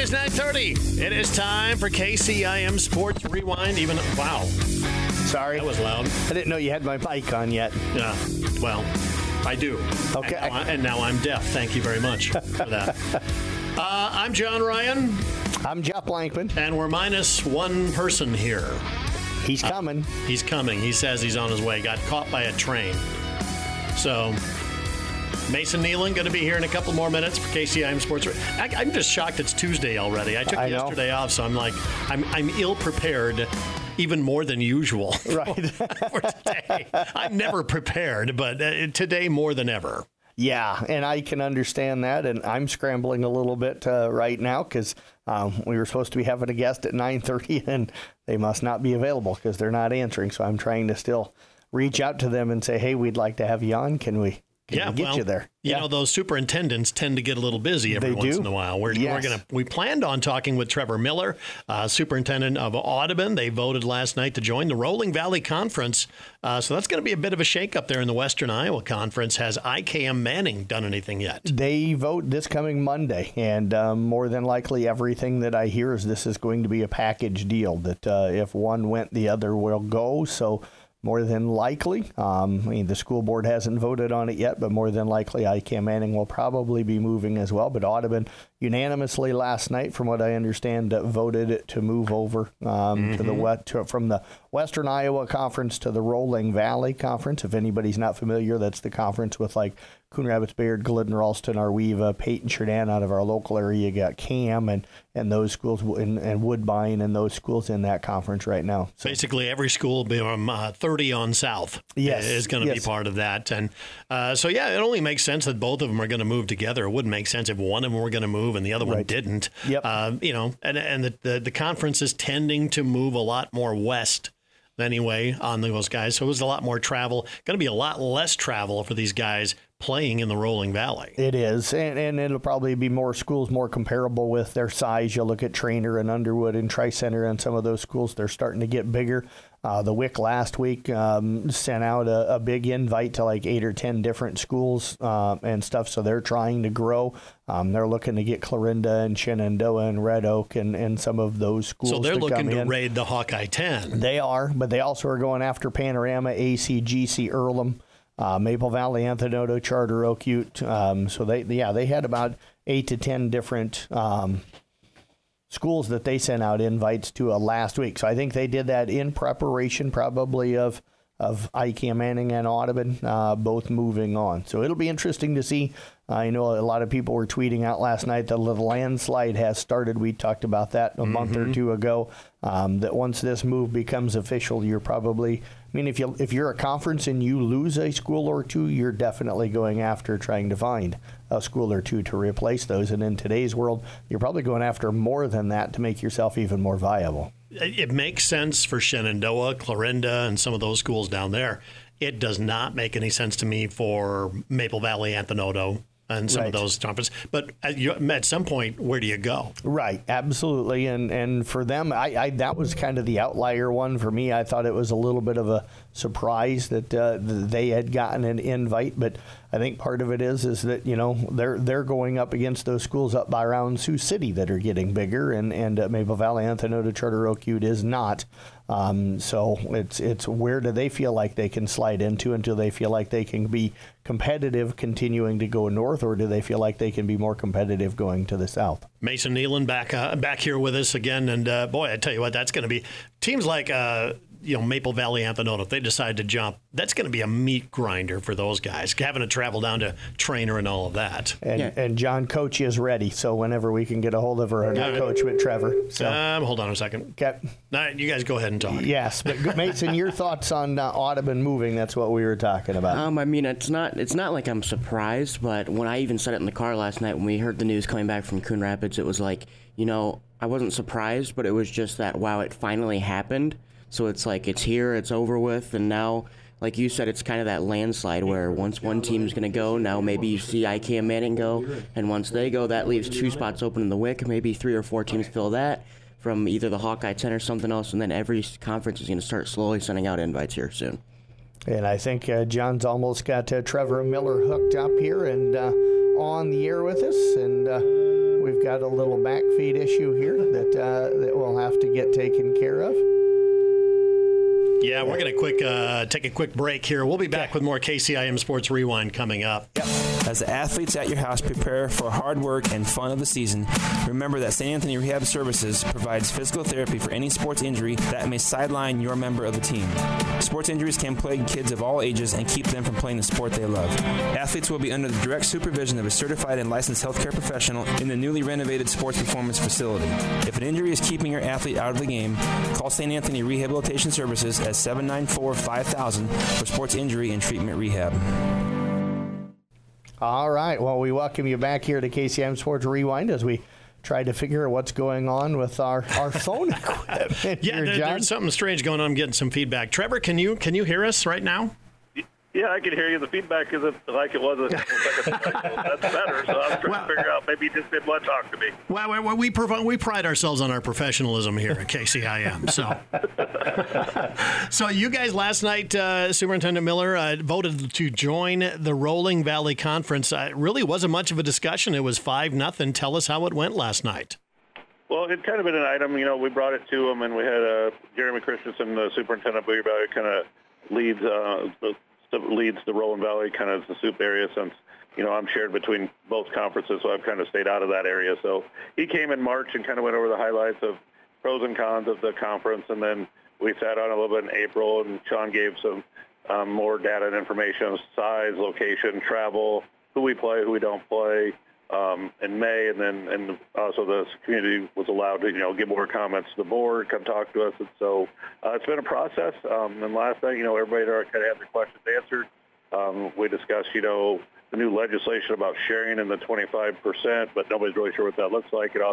is 9:30. It is time for KCIM Sports Rewind. Wow. Sorry. That was loud. I didn't know you had my mic on yet. Yeah, well, I do. Okay. And now I'm deaf. Thank you very much for that. I'm John Ryan. I'm Jeff Blankman. And we're minus one person here. He's coming. He's coming. He says he's on his way. Got caught by a train. So, Mason Nealon going to be here in a couple more minutes for KCIM Sports. I'm just shocked it's Tuesday already. I took yesterday off, so I'm like, I'm ill-prepared, even more than usual for today. I'm never prepared, but today more than ever. Yeah, and I can understand that, and I'm scrambling a little bit right now because we were supposed to be having a guest at 9:30, and they must not be available because they're not answering. So I'm trying to still reach out to them and say, hey, we'd like to have you on. Can we get you there? You know, those superintendents tend to get a little busy every once in a while. We planned on talking with Trevor Miller, superintendent of Audubon. They voted last night to join the Rolling Valley Conference. So that's going to be a bit of a shakeup there in the Western Iowa Conference. Has IKM Manning done anything yet? They vote this coming Monday, and more than likely everything that I hear is this is going to be a package deal, that if one went, the other will go. So more than likely, the school board hasn't voted on it yet, but more than likely IKM Manning will probably be moving as well. But Audubon unanimously last night, from what I understand, voted to move over from the Western Iowa Conference to the Rolling Valley Conference. If anybody's not familiar, that's the conference with like Coon Rapids, Bayard, Glidden, Ralston, Arweva, Peyton, Sheridan out of our local area. You got Cam and those schools and Woodbine and those schools in that conference right now. So basically every school from 30 on south is going to be part of that. And it only makes sense that both of them are going to move together. It wouldn't make sense if one of them were going to move and the other one didn't. Yep. And the conference is tending to move a lot more west anyway on those guys. So it was a lot more travel. Going to be a lot less travel for these guys playing in the Rolling Valley. It is, and it'll probably be more schools more comparable with their size. You look at Trainer and Underwood and Tri-Center and some of those schools, they're starting to get bigger. The WIC last week sent out a big invite to like 8 or 10 different schools and stuff, so they're trying to grow. They're looking to get Clarinda and Shenandoah and Red Oak and some of those schools. So they're looking to raid the Hawkeye 10. They are, but they also are going after Panorama, ACGC, Earlham, Maple Valley, Anthony, Charter Oak, Ute. So they had about 8 to 10 different schools that they sent out invites to last week. So I think they did that in preparation probably of IKM Manning and Audubon both moving on. So it'll be interesting to see. I know a lot of people were tweeting out last night that the landslide has started. We talked about that a month or two ago, that once this move becomes official, you're probably, if you're a conference and you lose a school or two, you're definitely going after trying to find a school or two to replace those. And in today's world, you're probably going after more than that to make yourself even more viable. It makes sense for Shenandoah, Clarinda, and some of those schools down there. It does not make any sense to me for Maple Valley, Anthony, and some of those conferences. But at some point, where do you go? Right, absolutely. And for them, I that was kind of the outlier one for me. I thought it was a little bit of a surprise that they had gotten an invite. But I think part of it is that, they're going up against those schools up by around Sioux City that are getting bigger, and Maple Valley, Anthony, Charter Oak, Ute is not. So it's where do they feel like they can slide into until they feel like they can be competitive continuing to go north, or do they feel like they can be more competitive going to the south? Mason Nealon back here with us again, and boy, I tell you what, that's going to be teams like Maple Valley, Anthony, if they decide to jump, that's going to be a meat grinder for those guys, having to travel down to Trainer and all of that. And John Coach is ready, so whenever we can get a hold of her, Coach with Trevor. So. Hold on a second. Okay. All right, you guys go ahead and talk. Yes, but Mason, your thoughts on Audubon moving? That's what we were talking about. It's not like I'm surprised, but when I even said it in the car last night when we heard the news coming back from Coon Rapids, it was like, I wasn't surprised, but it was just that, wow, it finally happened. So it's like it's here, it's over with, and now, like you said, it's kind of that landslide where once one team's going to go, now maybe you see IKM Manning go, and once they go, that leaves 2 spots open in the WIC. Maybe 3 or 4 teams fill that from either the Hawkeye 10 or something else, and then every conference is going to start slowly sending out invites here soon. And I think John's almost got Trevor Miller hooked up here and on the air with us, and we've got a little back feed issue here that we'll have to get taken care of. Yeah, we're going to take a quick break here. We'll be back with more KCIM Sports Rewind coming up. Yep. As the athletes at your house prepare for hard work and fun of the season, remember that St. Anthony Rehab Services provides physical therapy for any sports injury that may sideline your member of the team. Sports injuries can plague kids of all ages and keep them from playing the sport they love. Athletes will be under the direct supervision of a certified and licensed healthcare professional in the newly renovated sports performance facility. If an injury is keeping your athlete out of the game, call St. Anthony Rehabilitation Services at 794-5000 for sports injury and treatment rehab. All right. Well, we welcome you back here to KCIM Sports Rewind as we try to figure out what's going on with our phone equipment. Yeah, there's something strange going on. I'm getting some feedback. Trevor, can you hear us right now? Yeah, I can hear you. The feedback isn't like it was a couple seconds ago. That's better. So I was trying to figure out. Maybe you just didn't want to talk to me. Well, we pride ourselves on our professionalism here at KCIM. So you guys last night, Superintendent Miller, voted to join the Rolling Valley Conference. It really wasn't much of a discussion. It was 5-0. Tell us how it went last night. Well, it kind of been an item. We brought it to them, and we had Jeremy Christensen, the superintendent of Boyer Valley, kind of leads the Rolling Valley, kind of the soup area, since I'm shared between both conferences, so I've kind of stayed out of that area. So he came in March and kind of went over the highlights of pros and cons of the conference, and then we sat on a little bit in April, and Sean gave some more data and information, size, location, travel, who we play, who we don't play, in May, and also the community was allowed to give more comments to the board, come talk to us, and so it's been a process. And last night, everybody kind of had their questions answered. We discussed the new legislation about sharing in the 25%, but nobody's really sure what that looks like. We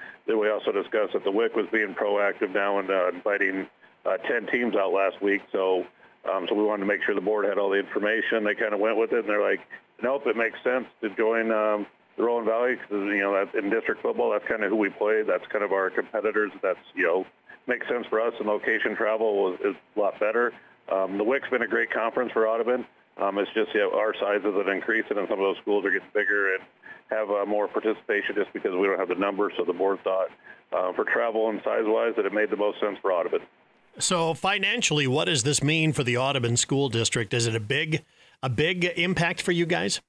also discussed that the WIC was being proactive now and inviting 10 teams out last week. So we wanted to make sure the board had all the information. They kind of went with it, and they're like, nope, it makes sense to join the Rolling Valley because in district football, that's kind of who we play. That's kind of our competitors. That's makes sense for us, and location travel is a lot better. The WIC's been a great conference for Audubon. It's just our size isn't increasing, and some of those schools are getting bigger and have more participation just because we don't have the numbers. So the board thought for travel and size-wise that it made the most sense for Audubon. So financially, what does this mean for the Audubon School District? Is it a big impact for you guys?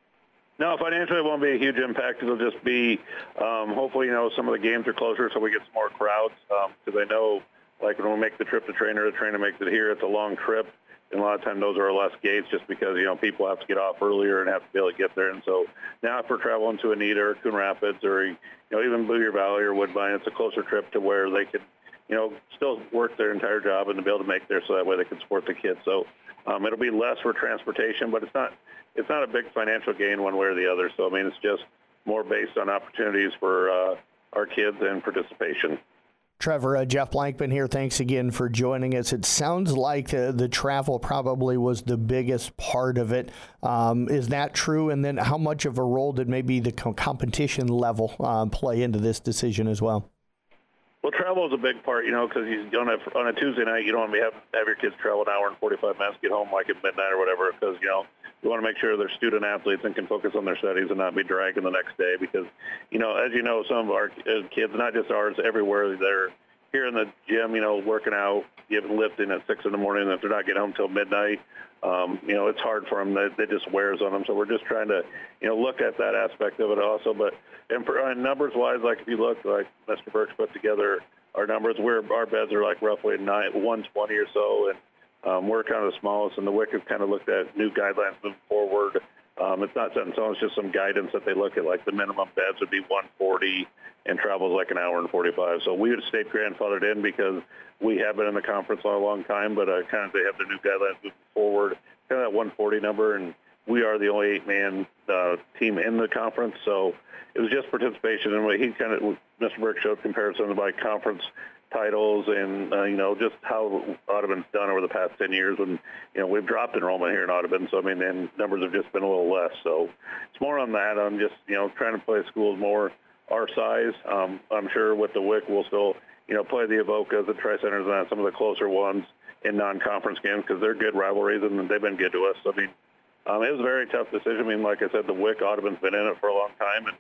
No, financially it won't be a huge impact. It'll just be hopefully some of the games are closer so we get some more crowds because I know like when we make the trip to Trainer, the trainer makes it here. It's a long trip, and a lot of times those are less gates just because people have to get off earlier and have to be able to get there. And so now if we're traveling to Anita or Coon Rapids or even Boyer Valley or Woodbine, it's a closer trip to where they could still work their entire job and to be able to make there so that way they can support the kids. So it'll be less for transportation, but it's not a big financial gain one way or the other. So, it's just more based on opportunities for our kids and participation. Trevor, Jeff Blankman here. Thanks again for joining us. It sounds like the travel probably was the biggest part of it. Is that true? And then how much of a role did maybe the competition level play into this decision as well? Well, travel is a big part, because you don't have on a Tuesday night. You don't want to have your kids travel an hour and 45 minutes, get home like at midnight or whatever, because you want to make sure they're student athletes and can focus on their studies and not be dragging the next day. Because as some of our kids, not just ours, everywhere they're here in the gym, working out, even lifting at 6 in the morning. And if they're not getting home till midnight, it's hard for them. It just wears on them. So we're just trying to look at that aspect of it also, but. And numbers wise, like if you look, like Mr. Burks put together our numbers, our beds are like roughly 120 or so, and we're kind of the smallest. And the WIC has kind of looked at new guidelines moving forward. It's not set in stone; it's just some guidance that they look at. Like the minimum beds would be 140, and travel is like an hour and 45. So we would have stayed grandfathered in because we have been in the conference a long time, but kind of they have the new guidelines moving forward, kind of that 140 number, and we are the only 8-man team in the conference, so. It was just participation, and Mr. Burke showed comparisons by conference titles and, just how Audubon's done over the past 10 years. And, we've dropped enrollment here in Audubon, so, and numbers have just been a little less. So it's more on that. I'm just, trying to play schools more our size. I'm sure with the WIC we'll still, play the Evocas, the Tri-Centers, and some of the closer ones in non-conference games because they're good rivalries, and they've been good to us. So, it was a very tough decision. Like I said, the WIC, Audubon's been in it for a long time, and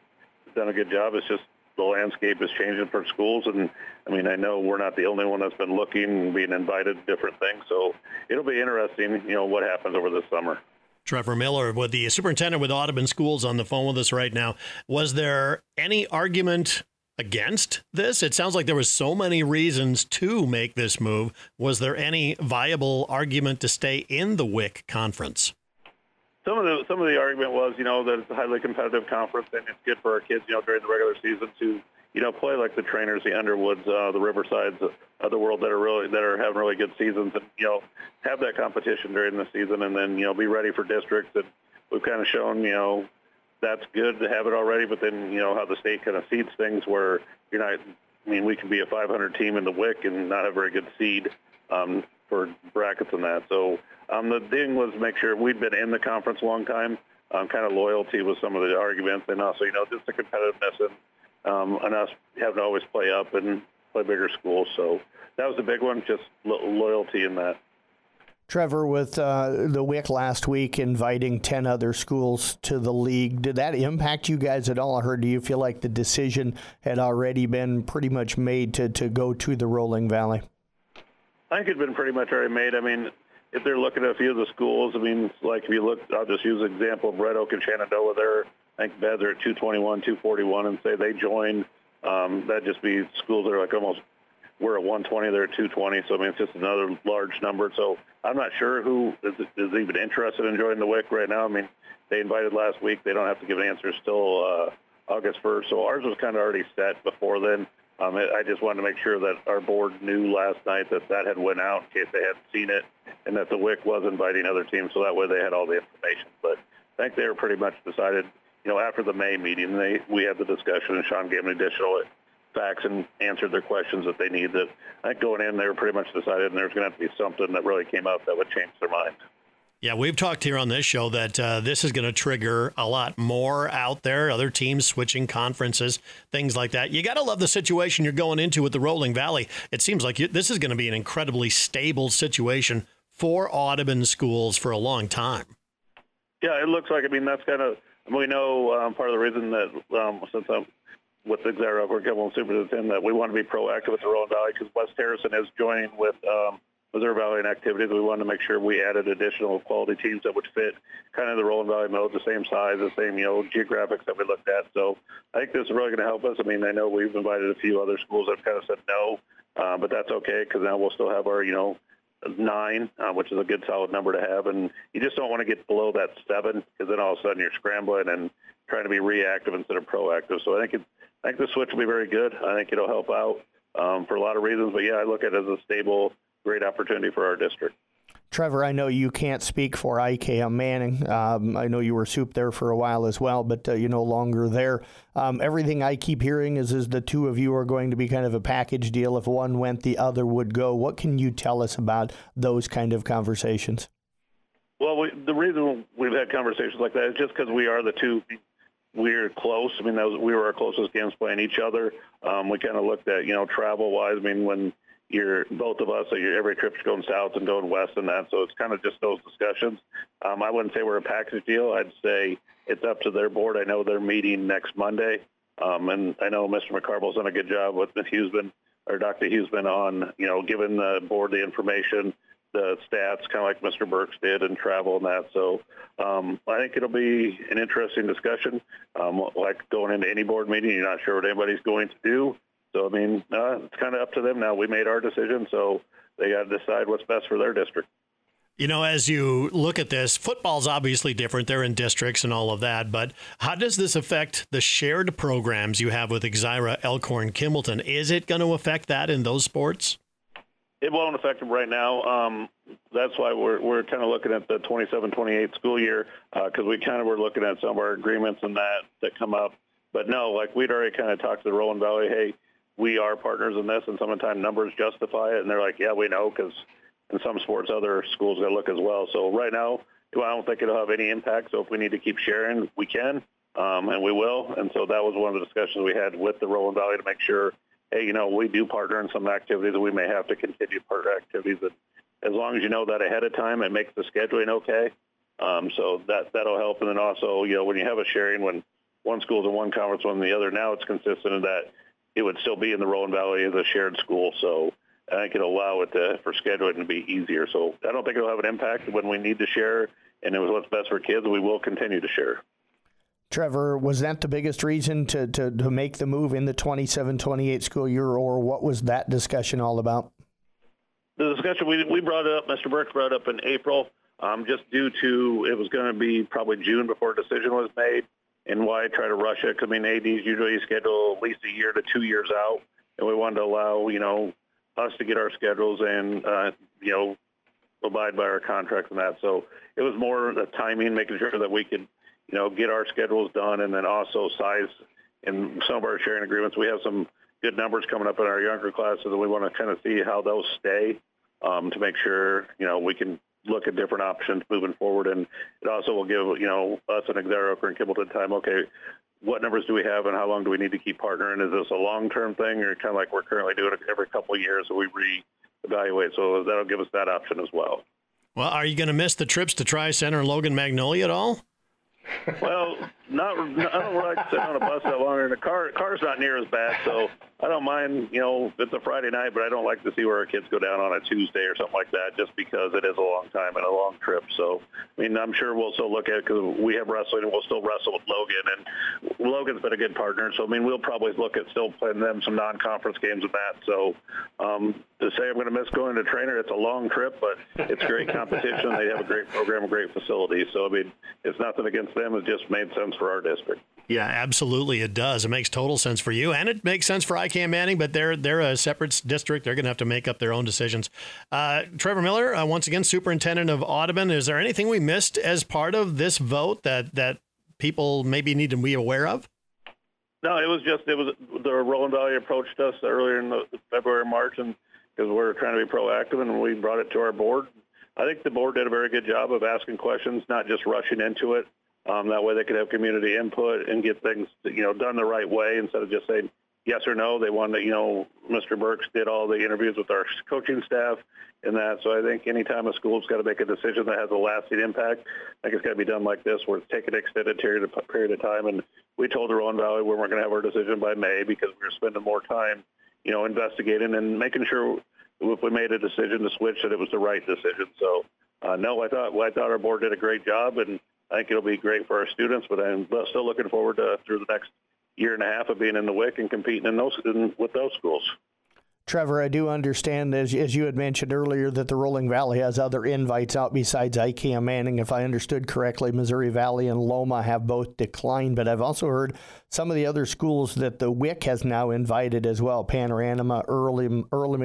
done a good job. It's just the landscape is changing for schools, and I mean, I know we're not the only one that's been looking and being invited to different things. So it'll be interesting, what happens over this summer. Trevor Miller, with the superintendent with Audubon Schools, on the phone with us right now. Was there any argument against this? It sounds like there was so many reasons to make this move. Was there any viable argument to stay in the WIC conference? Some of the argument was, that it's a highly competitive conference and it's good for our kids, during the regular season to, play like the Trainers, the Underwoods, the Riversides of the world that are having really good seasons, and have that competition during the season, and then be ready for districts. And we've kind of shown, that's good to have it already, but then how the state kind of seeds things where you're not. I mean, we can be a 500 team in the WIC and not have a very good seed for brackets and that. So the thing was make sure we'd been in the conference a long time. Kind of loyalty was some of the arguments, and also just the competitiveness and us having to always play up and play bigger schools. So that was the big one, just loyalty in that. Trevor, with the WIC last week inviting 10 other schools to the league, did that impact you guys at all, or do you feel like the decision had already been pretty much made to go to the Rolling Valley? I think it's been pretty much already made. I mean, if they're looking at a few of the schools, I mean, like if you look, I'll just use an example of Red Oak and Shenandoah. I think beds are at 221, 241, and say they join, that'd just be schools that are like almost, we're at 120, they're at 220. So, I mean, it's just another large number. So I'm not sure who is even interested in joining the WIC right now. I mean, they invited last week. They don't have to give an answer till August 1st. So ours was kind of already set before then. I just wanted to make sure that our board knew last night that had went out in case they hadn't seen it, and that the WIC was inviting other teams, so that way they had all the information. But I think they were pretty much decided, after the May meeting, we had the discussion, and Sean gave them additional facts and answered their questions that they needed. I think going in, they were pretty much decided, and there's going to have to be something that really came up that would change their mind. Yeah, we've talked here on this show that this is going to trigger a lot more out there, other teams switching conferences, things like that. You got to love the situation you're going into with the Rolling Valley. It seems like this is going to be an incredibly stable situation for Audubon schools for a long time. Yeah, it looks like, I mean, that's kind of, we know part of the reason that since I'm with the Xera Kimball Superintendent, that we want to be proactive with the Rolling Valley because West Harrison is joining with Missouri Valley and activities. We wanted to make sure we added additional quality teams that would fit kind of the Rolling Valley mode, the same size, the same, geographics that we looked at. So I think this is really going to help us. I mean, I know we've invited a few other schools that have kind of said no, but that's okay because now we'll still have our, 9, which is a good solid number to have. And you just don't want to get below that 7 because then all of a sudden you're scrambling and trying to be reactive instead of proactive. So I think the switch will be very good. I think it'll help out for a lot of reasons. But, yeah, I look at it as a stable, great opportunity for our district. Trevor, I know you can't speak for IKM Manning. I know you were soup there for a while as well, but you're no longer there. Everything I keep hearing is the two of you are going to be kind of a package deal. If one went, the other would go. What can you tell us about those kind of conversations? Well, the reason we've had conversations like that is just because we are the two. We're close. I mean, we were our closest games playing each other. We kind of looked at, travel-wise. I mean, when both of us, every trip's going south and going west and that, so it's kind of just those discussions. I wouldn't say we're a package deal. I'd say it's up to their board. I know they're meeting next Monday, and I know Mr. McCarble's done a good job with Dr. Huseman on, giving the board the information, the stats, kind of like Mr. Burks did, and travel and that. So I think it'll be an interesting discussion. Like going into any board meeting, you're not sure what anybody's going to do. So, I mean, it's kind of up to them now. We made our decision, so they got to decide what's best for their district. As you look at this, football's obviously different. They're in districts and all of that. But how does this affect the shared programs you have with Xira, Elkhorn, Kimballton? Is it going to affect that in those sports? It won't affect them right now. That's why we're kind of looking at the 27-28 school year because we kind of were looking at some of our agreements and that come up. But no, like we'd already kind of talked to the Rolling Valley, hey, we are partners in this, and sometimes numbers justify it. And they're like, yeah, we know, because in some sports, other schools got to look as well. So right now, I don't think it'll have any impact. So if we need to keep sharing, we can, and we will. And so that was one of the discussions we had with the Rolling Valley to make sure, hey, we do partner in some activities, and we may have to continue partner activities. And as long as you know that ahead of time, it makes the scheduling okay. So that'll help. And then also, when you have a sharing, when one school's in one conference, one in the other. Now it's consistent in that it would still be in the Rolling Valley as a shared school. So I think it'll allow it for scheduling to be easier. So I don't think it'll have an impact when we need to share, and it was what's best for kids. We will continue to share. Trevor, was that the biggest reason to make the move in the 27-28 school year, or what was that discussion all about? The discussion, we brought it up, Mr. Burke brought it up in April, just due to it was going to be probably June before a decision was made. And why try to rush it? Because, I mean, ADs usually schedule at least a year to 2 years out, and we wanted to allow, us to get our schedules and, abide by our contracts and that. So it was more the timing, making sure that we could, get our schedules done, and then also size in some of our sharing agreements. We have some good numbers coming up in our younger classes, and we want to kind of see how those stay to make sure, we can look at different options moving forward. And it also will give, us and Exeter and Kimballton time, okay, what numbers do we have and how long do we need to keep partnering? Is this a long-term thing, or kind of like we're currently doing it every couple of years so we reevaluate? So that'll give us that option as well. Well, are you going to miss the trips to Tri-Center and Logan Magnolia at all? Well, I don't like to sit on a bus that long, and the car's not near as bad, so I don't mind, if it's a Friday night, but I don't like to see where our kids go down on a Tuesday or something like that, just because it is a long time and a long trip. So, I mean, I'm sure we'll still look at it because we have wrestling, and we'll still wrestle with Logan, and Logan's been a good partner. So, I mean, we'll probably look at still playing them some non-conference games and that. So, to say I'm going to miss going to Trainer, it's a long trip, but it's great competition. They have a great program, a great facility. So, I mean, it's nothing against them. It just made sense for our district. Yeah, absolutely it does. It makes total sense for you, and it makes sense for ICAM Manning, but they're a separate district. They're going to have to make up their own decisions. Trevor Miller, once again, Superintendent of Audubon. Is there anything we missed as part of this vote that people maybe need to be aware of? No, it was the Rolling Valley approached us earlier in the February, March, and because we're trying to be proactive, and we brought it to our board. I think the board did a very good job of asking questions, not just rushing into it. That way they could have community input and get things, done the right way instead of just saying yes or no. They wanted to, Mr. Burks did all the interviews with our coaching staff and that. So I think anytime a school's got to make a decision that has a lasting impact, I think it's got to be done like this, where it's taking an extended period of time. And we told the Rolling Valley we weren't going to have our decision by May because we were spending more time, investigating and making sure if we made a decision to switch that it was the right decision. So, no, I thought our board did a great job, and I think it'll be great for our students, but I'm still looking forward to through the next year and a half of being in the WIC and competing with those schools. Trevor, I do understand, as you had mentioned earlier, that the Rolling Valley has other invites out besides ICAM Manning. If I understood correctly, Missouri Valley and Loma have both declined, but I've also heard some of the other schools that the WIC has now invited as well, Panorama, Earlham,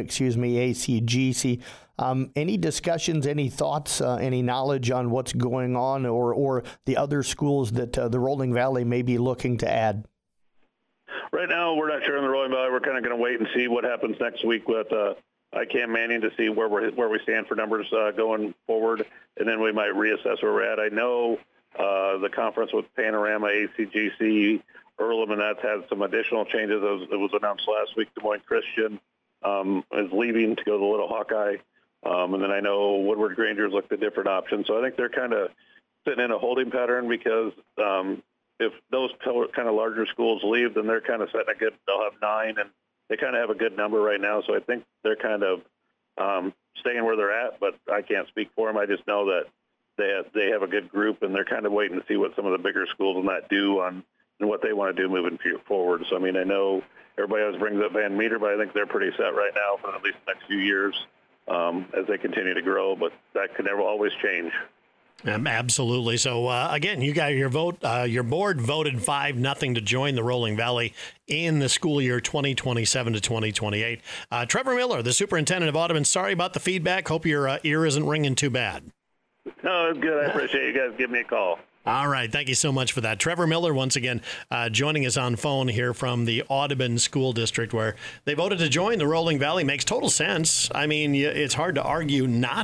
ACGC. Any discussions, any thoughts, any knowledge on what's going on or the other schools that the Rolling Valley may be looking to add? Right now, we're not sure in the Rolling Valley. We're kind of going to wait and see what happens next week with ICAM Manning to see where we stand for numbers going forward, and then we might reassess where we're at. I know the conference with Panorama, ACGC, Earlham, and that's had some additional changes. It was announced last week. Des Moines Christian is leaving to go to Little Hawkeye. And then I know Woodward Granger's looked at different options. So I think they're kind of sitting in a holding pattern because if those kind of larger schools leave, then they're kind of setting they'll have 9, and they kind of have a good number right now. So I think they're kind of staying where they're at, but I can't speak for them. I just know that they have a good group, and they're kind of waiting to see what some of the bigger schools will not do and what they want to do moving forward. So, I mean, I know everybody always brings up Van Meter, but I think they're pretty set right now for at least the next few years as they continue to grow, but that can never always change. Absolutely. So, again, you got your vote. Your board voted 5-0 to join the Rolling Valley in the school year 2027 to 2028. Trevor Miller, the superintendent of Audubon, sorry about the feedback. Hope your ear isn't ringing too bad. No, it's good. I appreciate you guys giving me a call. All right. Thank you so much for that. Trevor Miller, once again, joining us on phone here from the Audubon School District, where they voted to join the Rolling Valley. Makes total sense. I mean, it's hard to argue not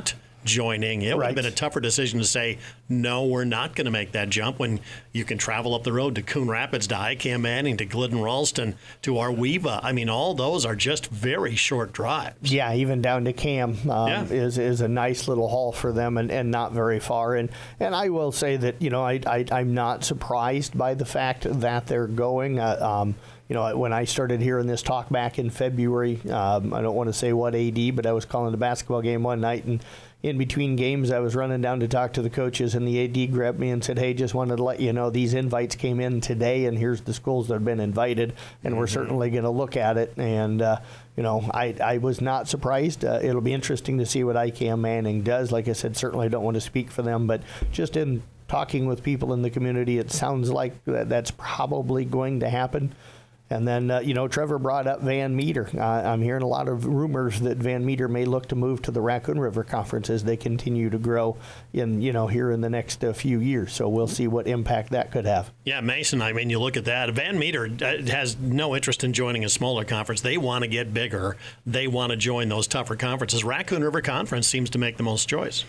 joining. It would have been a tougher decision to say, no, we're not going to make that jump when you can travel up the road to Coon Rapids, to ICAM Manning, to Glidden Ralston, to Arweva. I mean, all those are just very short drives. Yeah, even down to Cam is a nice little haul for them and not very far. And I will say that, I'm not surprised by the fact that they're going. When I started hearing this talk back in February, I don't want to say what AD, but I was calling the basketball game one night, and in between games, I was running down to talk to the coaches, and the AD grabbed me and said, hey, just wanted to let you know these invites came in today, and here's the schools that have been invited, and we're certainly going to look at it. And, I was not surprised. It'll be interesting to see what ICAM Manning does. Like I said, certainly don't want to speak for them, but just in talking with people in the community, it sounds like that's probably going to happen. And then, Trevor brought up Van Meter. I'm hearing a lot of rumors that Van Meter may look to move to the Raccoon River Conference as they continue to grow here in the next few years. So we'll see what impact that could have. Yeah, Mason, I mean, you look at that. Van Meter has no interest in joining a smaller conference. They want to get bigger. They want to join those tougher conferences. Raccoon River Conference seems to make the most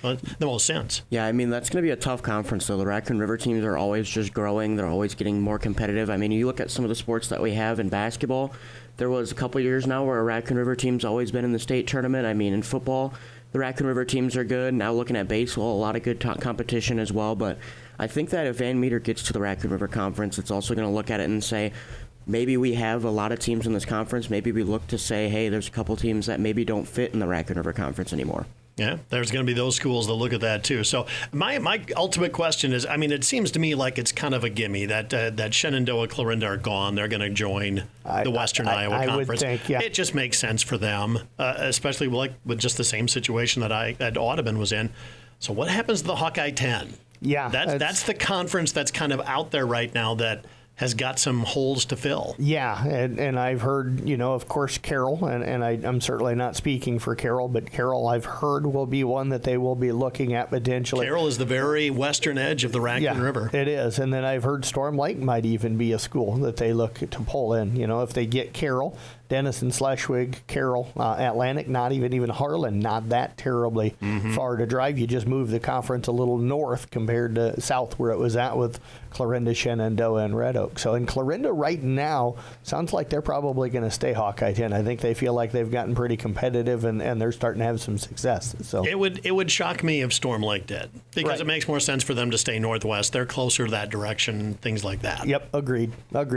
sense. Yeah, I mean, that's going to be a tough conference, though. The Raccoon River teams are always just growing. They're always getting more competitive. I mean, you look at some of the sports that we have in basketball, there was a couple years now where a Raccoon River team's always been in the state tournament. I mean, in football, the Raccoon River teams are good. Now looking at baseball, a lot of good competition as well. But I think that if Van Meter gets to the Raccoon River Conference, it's also going to look at it and say, maybe we have a lot of teams in this conference. Maybe we look to say, hey, there's a couple teams that maybe don't fit in the Raccoon River Conference anymore. Yeah, there's going to be those schools that look at that too. So my ultimate question is, I mean, it seems to me like it's kind of a gimme that Shenandoah, Clarinda are gone. They're going to join the Western Iowa Conference. I would think, yeah. It just makes sense for them, especially with just the same situation that Audubon was in. So what happens to the Hawkeye 10? Yeah, that's the conference that's kind of out there right now that has got some holes to fill. Yeah, and I've heard, of course, Carroll, and I'm certainly not speaking for Carroll, but Carroll, I've heard, will be one that they will be looking at potentially. Carroll is the very western edge of the Raccoon River. It is, and then I've heard Storm Lake might even be a school that they look to pull in. If they get Carroll, Denison, Schleswig, Carroll, Atlantic, not even Harlan, not that terribly far to drive. You just move the conference a little north compared to south where it was at with Clarinda, Shenandoah, and Red Oak. So in Clarinda right now, sounds like they're probably going to stay Hawkeye 10. I think they feel like they've gotten pretty competitive and they're starting to have some success. So it would shock me if Storm Lake did, because it makes more sense for them to stay northwest. They're closer to that direction, things like that. Yep, agreed.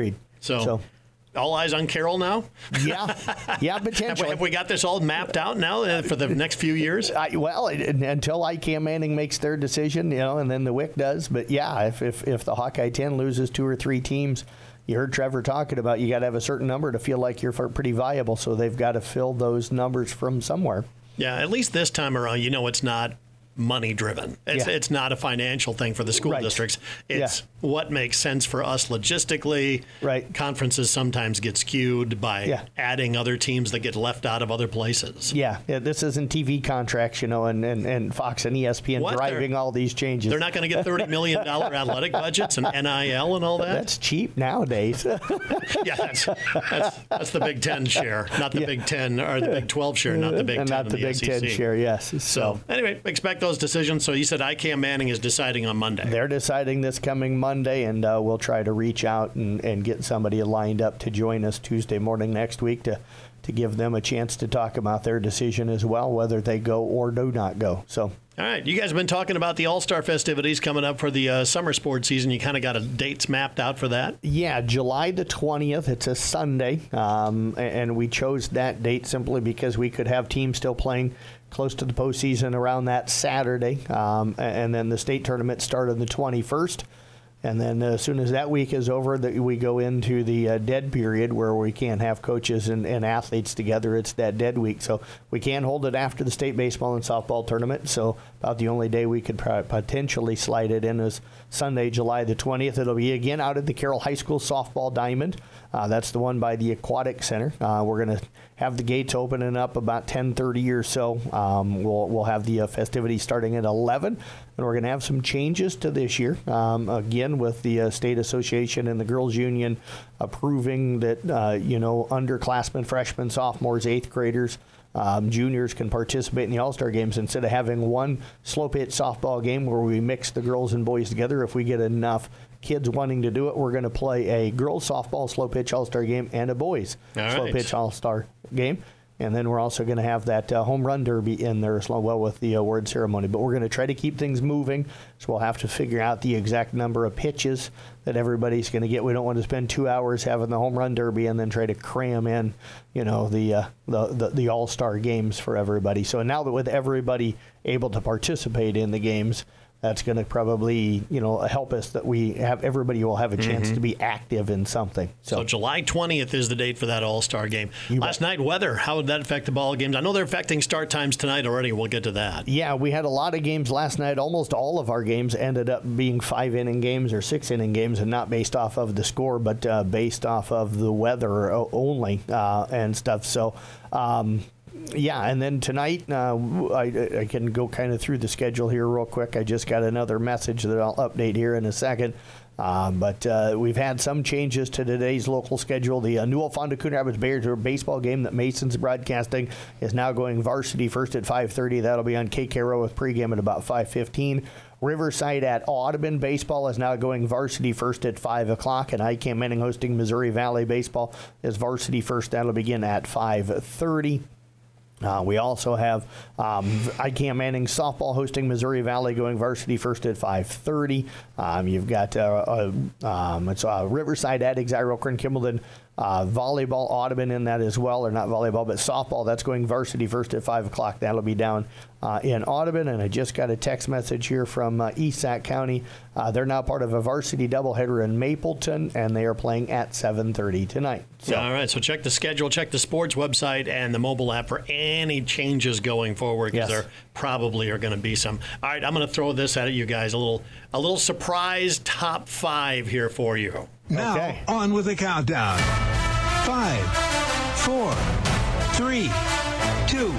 So all eyes on Carroll now? Yeah, potentially. Have we got this all mapped out now for the next few years? Until ICAM Manning makes their decision, and then the WIC does. But yeah, if the Hawkeye 10 loses 2 or 3 teams, you heard Trevor talking about you got to have a certain number to feel like you're pretty viable. So they've got to fill those numbers from somewhere. Yeah, at least this time around, it's not money driven. It's not a financial thing for the school districts. It's what makes sense for us logistically. Right. Conferences sometimes get skewed by adding other teams that get left out of other places. Yeah, this isn't TV contracts, and Fox and ESPN driving all these changes. They're not going to get $30 million athletic budgets and NIL and all that? That's cheap nowadays. Yeah, that's the Big Ten share, not the Big Ten, or the Big 12 share, not the Big 10 and not the Big SEC. 10 share, yes. So anyway, expect those decisions. So you said ICAM Manning is deciding on Monday. They're deciding this coming Monday, and we'll try to reach out and get somebody lined up to join us Tuesday morning next week to give them a chance to talk about their decision as well, whether they go or do not go. So. All right, you guys have been talking about the All-Star festivities coming up for the summer sports season. You kind of got dates mapped out for that? Yeah, July the 20th. It's a Sunday, and we chose that date simply because we could have teams still playing close to the postseason around that Saturday, and then the state tournament started on the 21st. And then as soon as that week is over, we go into the dead period where we can't have coaches and athletes together. It's that dead week. So we can hold it after the state baseball and softball tournament. So about the only day we could potentially slide it in is Sunday, July the 20th. It'll be again out at the Carroll High School softball diamond. That's the one by the Aquatic Center. We're going to have the gates opening up about 10:30 or so. We'll have the festivities starting at 11, and we're going to have some changes to this year. Again, with the State Association and the Girls Union approving that, underclassmen, freshmen, sophomores, 8th graders juniors can participate in the All-Star games instead of having one slow pitch softball game where we mix the girls and boys together. If we get enough kids wanting to do it, we're going to play a girls softball slow pitch All-Star game and a boys slow pitch All-Star game. And then we're also going to have that home run derby in there as well with the award ceremony. But we're going to try to keep things moving, so we'll have to figure out the exact number of pitches that everybody's going to get. We don't want to spend 2 hours having the home run derby and then try to cram in, the all-star games for everybody. So now that with everybody able to participate in the games, that's going to probably, help us that everybody will have a chance to be active in something. So July 20th is the date for that All-Star game. Last night, weather, how would that affect the ball games? I know they're affecting start times tonight already. We'll get to that. Yeah, we had a lot of games last night. Almost all of our games ended up being 5-inning games or 6-inning games, and not based off of the score, but based off of the weather only and stuff. So, yeah, and then tonight, I can go kind of through the schedule here real quick. I just got another message that I'll update here in a second. But we've had some changes to today's local schedule. The Newell Fonda Coon Rapids Bears baseball game that Mason's broadcasting is now going varsity first at 5:30. That'll be on KKRO with pregame at about 5:15. Riverside at Audubon baseball is now going varsity first at 5 o'clock, and ICAM Manning hosting Missouri Valley baseball is varsity first. That'll begin at 5:30. We also have ICAM Manning softball hosting Missouri Valley going varsity first at 5:30. You've got it's Riverside at Exira-Elkhorn Kimballton. Volleyball Audubon in that as well, or not volleyball, but softball. That's going varsity first at 5 o'clock. That'll be down in Audubon. And I just got a text message here from East Sac County. They're now part of a varsity doubleheader in Mapleton, and they are playing at 7:30 tonight. So. All right, so check the schedule, check the sports website and the mobile app for any changes going forward, because there probably are going to be some. All right, I'm going to throw this at you guys, a little surprise top 5 here for you. Now, on with the countdown. 5, 4, 3, 2,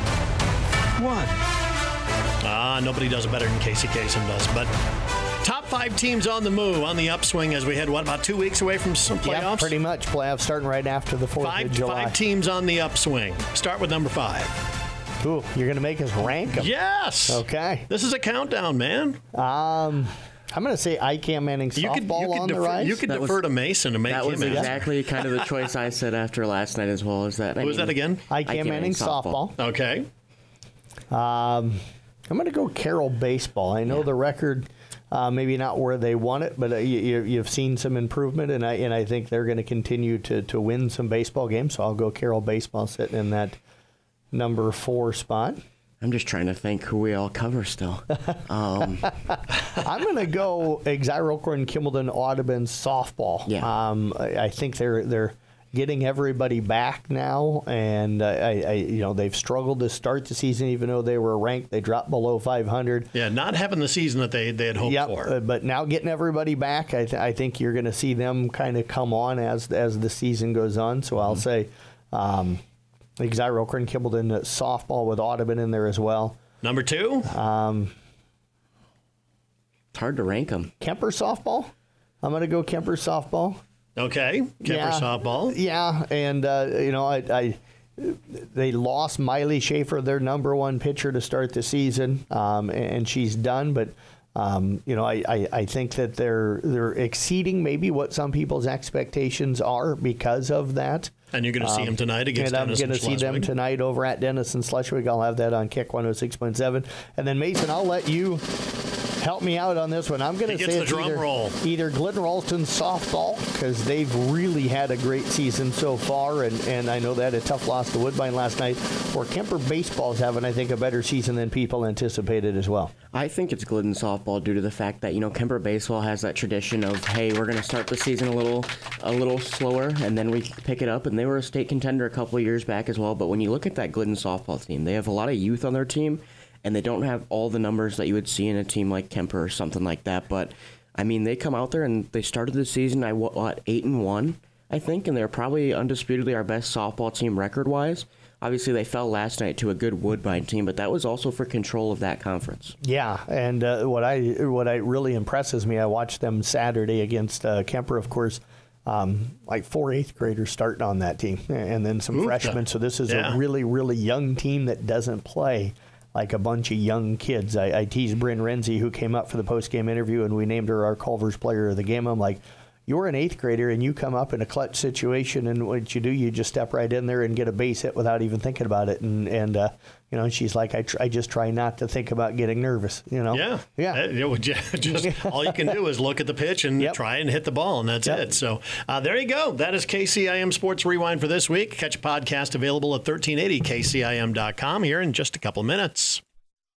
1. Nobody does it better than Casey Kasem does. But top 5 teams on the move, on the upswing as we head, about 2 weeks away from some playoffs? Yeah, pretty much. Playoffs starting right after the 4th of July. 5 teams on the upswing. Start with number 5. Ooh, you're going to make us rank them? Yes. Okay. This is a countdown, man. I'm going to say ICAM Manning softball on the rise. You could defer to Mason to make him. That was exactly kind of the choice I said after last night as well. Was that? What was that again? ICAM Manning softball. Okay. I'm going to go Carroll baseball. I know the record, maybe not where they won it, but you've seen some improvement, and I think they're going to continue to win some baseball games. So I'll go Carroll baseball sitting in that number 4 spot. I'm just trying to think who we all cover still. I'm going to go Exira-Elkhorn Kimballton Audubon softball. Yeah. I think they're getting everybody back now, and they've struggled to start the season, even though they were ranked. They dropped below 500. Yeah, not having the season that they had hoped for. But now getting everybody back, I think you're going to see them kind of come on as the season goes on. So I'll say Exira-Elkhorn Kimballton softball with Audubon in there as well. Number 2? It's hard to rank them. Kemper softball. I'm going to go Kemper softball. Okay, Kemper softball. Yeah, and they lost Miley Schaefer, their number 1 pitcher, to start the season, and she's done. But I think that they're exceeding maybe what some people's expectations are because of that. And you're going to see them tonight against Denison I'm going to see them tonight over at Denison Schleswig. I'll have that on Kick 106.7. And then, Mason, I'll let you help me out on this one. I'm going to say it's either Glidden Ralston softball, because they've really had a great season so far, and I know they had a tough loss to Woodbine last night, or Kemper baseball is having, I think, a better season than people anticipated as well. I think it's Glidden softball due to the fact that, Kemper baseball has that tradition of, hey, we're going to start the season a little slower, and then we pick it up, and they were a state contender a couple of years back as well. But when you look at that Glidden softball team, they have a lot of youth on their team, and they don't have all the numbers that you would see in a team like Kemper or something like that. But, they come out there, and they started the season, 8-1, I think, and they're probably undisputedly our best softball team record-wise. Obviously, they fell last night to a good Woodbine team, but that was also for control of that conference. Yeah, and what really impresses me, I watched them Saturday against Kemper, of course. like 4 8th graders starting on that team, and then some freshmen. So this is a really, really young team that doesn't play like a bunch of young kids. I teased Bryn Renzi, who came up for the post-game interview, and we named her our Culver's Player of the Game. I'm like, you're an 8th grader, and you come up in a clutch situation, and what you do, you just step right in there and get a base hit without even thinking about it. And she's like, I just try not to think about getting nervous, Yeah. Just all you can do is look at the pitch and try and hit the ball, and that's it. So there you go. That is KCIM Sports Rewind for this week. Catch a podcast available at 1380kcim.com here in just a couple minutes.